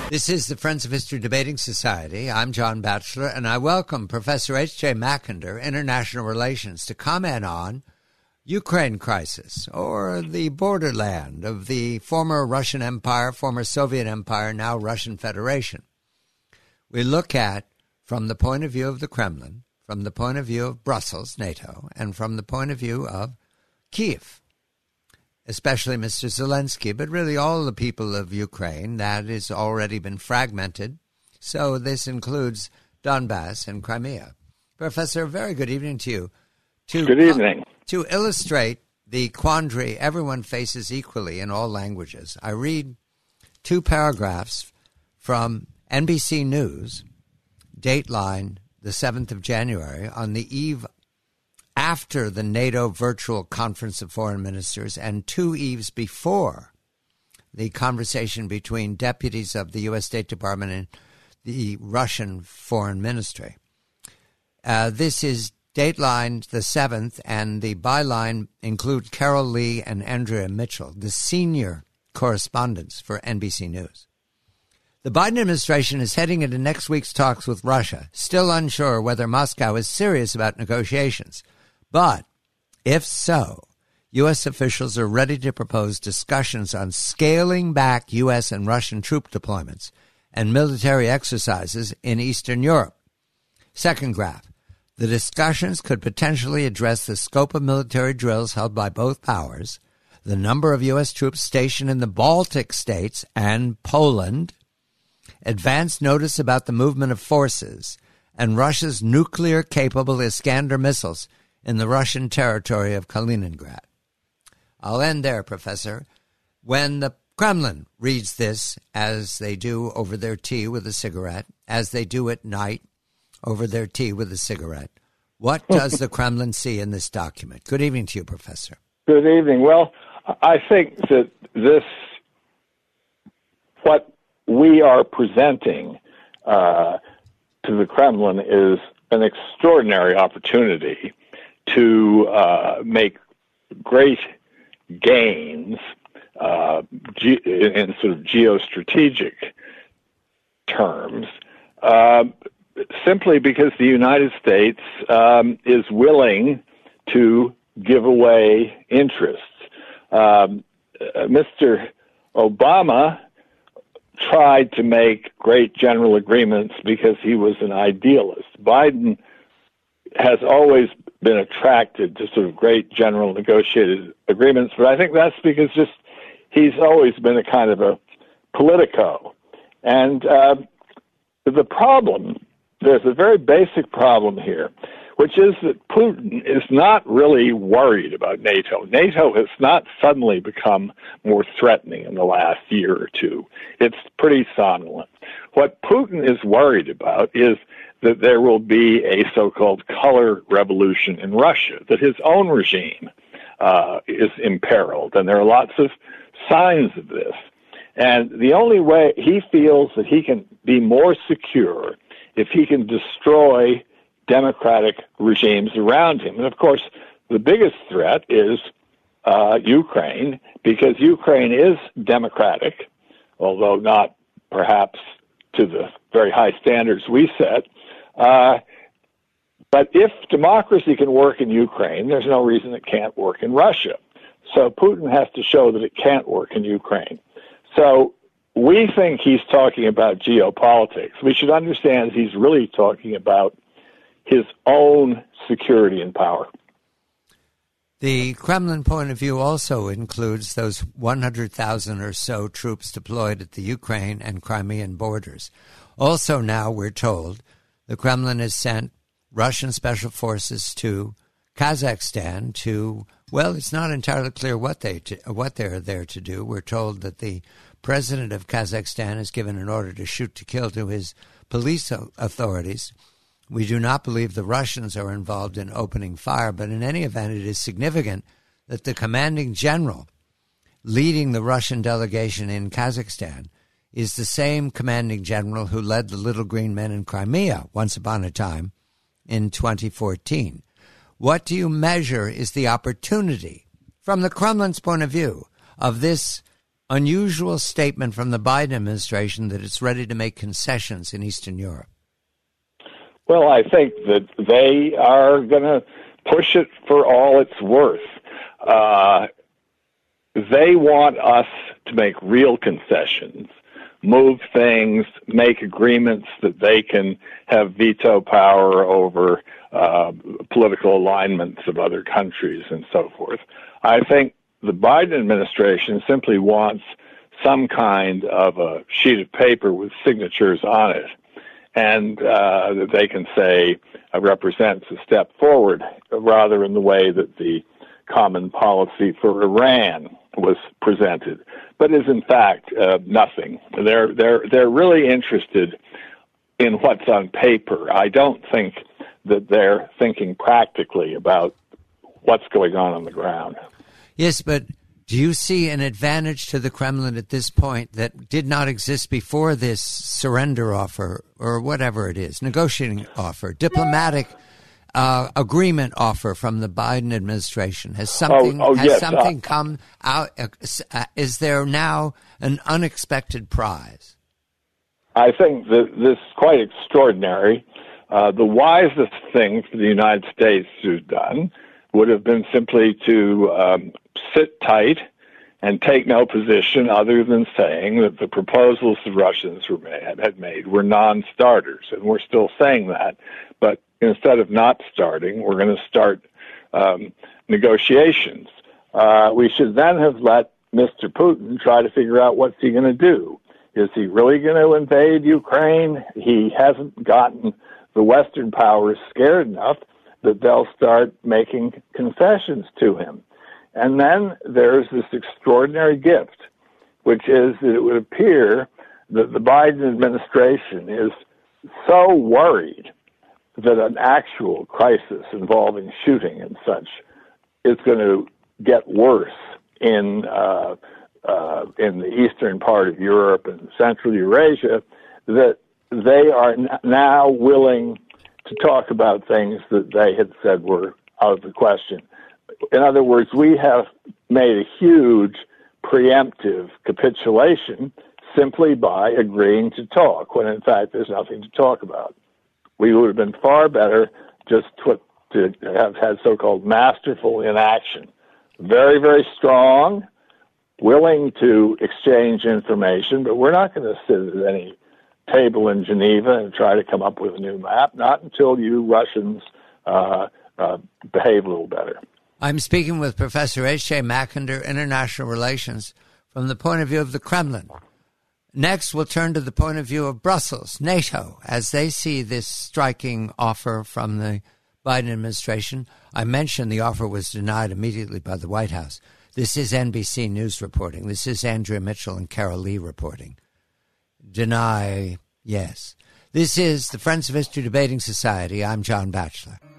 This is the Friends of History Debating Society. I'm John Batchelor, and I welcome Professor H.J. Mackinder, International Relations, to comment on Ukraine crisis, or the borderland of the former Russian Empire, former Soviet Empire, now Russian Federation. We look at, from the point of view of the Kremlin, from the point of view of Brussels, NATO, and from the point of view of Kyiv, especially Mr. Zelensky, but really all the people of Ukraine. That has already been fragmented. So this includes Donbass and Crimea. Professor, very good evening to you. Good evening. To illustrate the quandary everyone faces equally in all languages, I read two paragraphs from NBC News, Dateline, the 7th of January, on the eve after the NATO virtual conference of foreign ministers and 2 eves before the conversation between deputies of the U.S. State Department and the Russian Foreign Ministry. This is Dateline the 7th, and the byline include Carol Lee and Andrea Mitchell, the senior correspondents for NBC News. The Biden administration is heading into next week's talks with Russia, still unsure whether Moscow is serious about negotiations. But if so, U.S. officials are ready to propose discussions on scaling back U.S. and Russian troop deployments and military exercises in Eastern Europe. Second graph, the discussions could potentially address the scope of military drills held by both powers, the number of U.S. troops stationed in the Baltic states and Poland, advance notice about the movement of forces, and Russia's nuclear-capable Iskander missiles in the Russian territory of Kaliningrad. I'll end there, Professor. When the Kremlin reads this, as they do over their tea with a cigarette, as they do at night over their tea with a cigarette, what does the Kremlin see in this document? Good evening to you, Professor. Good evening. Well, I think that what we are presenting to the Kremlin is an extraordinary opportunity to make great gains in sort of geostrategic terms, simply because the United States is willing to give away interests. Mr. Obama tried to make great general agreements because he was an idealist. Biden has always been attracted to sort of great general negotiated agreements, but I think that's because just he's always been a kind of a politico. And the problem, there's a very basic problem here, which is that Putin is not really worried about NATO. NATO has not suddenly become more threatening in the last year or two. It's pretty somnolent. What Putin is worried about is that there will be a so-called color revolution in Russia, that his own regime is imperiled, and there are lots of signs of this. And the only way he feels that he can be more secure if he can destroy democratic regimes around him. And of course, the biggest threat is Ukraine, because Ukraine is democratic, although not perhaps to the very high standards we set. But if democracy can work in Ukraine, there's no reason it can't work in Russia. So Putin has to show that it can't work in Ukraine. So we think he's talking about geopolitics. We should understand he's really talking about his own security and power. The Kremlin point of view also includes those 100,000 or so troops deployed at the Ukraine and Crimean borders. Also now, we're told, the Kremlin has sent Russian special forces to Kazakhstan to, well, it's not entirely clear what they're there to do. We're told that the president of Kazakhstan has given an order to shoot to kill to his police authorities. We do not believe the Russians are involved in opening fire, but in any event, it is significant that the commanding general leading the Russian delegation in Kazakhstan is the same commanding general who led the Little Green Men in Crimea once upon a time in 2014. What do you measure is the opportunity, from the Kremlin's point of view, of this unusual statement from the Biden administration that it's ready to make concessions in Eastern Europe? Well, I think that they are going to push it for all it's worth. They want us to make real concessions, move things, make agreements that they can have veto power over political alignments of other countries and so forth. I think the Biden administration simply wants some kind of a sheet of paper with signatures on it, and that they can say represents a step forward, rather in the way that the common policy for Iran was presented, but is in fact nothing. They're really interested in what's on paper. I don't think that they're thinking practically about what's going on the ground. Yes, but do you see an advantage to the Kremlin at this point that did not exist before this surrender offer, or whatever it is, negotiating offer, diplomatic agreement offer from the Biden administration? Has something something come out? Is there now an unexpected prize? I think that this is quite extraordinary. The wisest thing for the United States to have done would have been simply to sit tight and take no position other than saying that the proposals the Russians had made were non-starters, and we're still saying that. But instead of not starting, we're going to start negotiations. We should then have let Mr. Putin try to figure out what's he going to do. Is he really going to invade Ukraine? He hasn't gotten the Western powers scared enough that they'll start making concessions to him. And then there's this extraordinary gift, which is that it would appear that the Biden administration is so worried that an actual crisis involving shooting and such is going to get worse in the eastern part of Europe and Central Eurasia, that they are now willing to talk about things that they had said were out of the question. In other words, we have made a huge preemptive capitulation simply by agreeing to talk, when in fact there's nothing to talk about. We would have been far better just to have had so-called masterful inaction. Very, very strong, willing to exchange information, but we're not going to sit at any table in Geneva and try to come up with a new map, not until you Russians behave a little better. I'm speaking with Professor H.J. Mackinder, International Relations, from the point of view of the Kremlin. Next, we'll turn to the point of view of Brussels, NATO, as they see this striking offer from the Biden administration. I mentioned the offer was denied immediately by the White House. This is NBC News reporting. This is Andrea Mitchell and Carol Lee reporting. Deny, yes. This is the Friends of History Debating Society. I'm John Batchelor.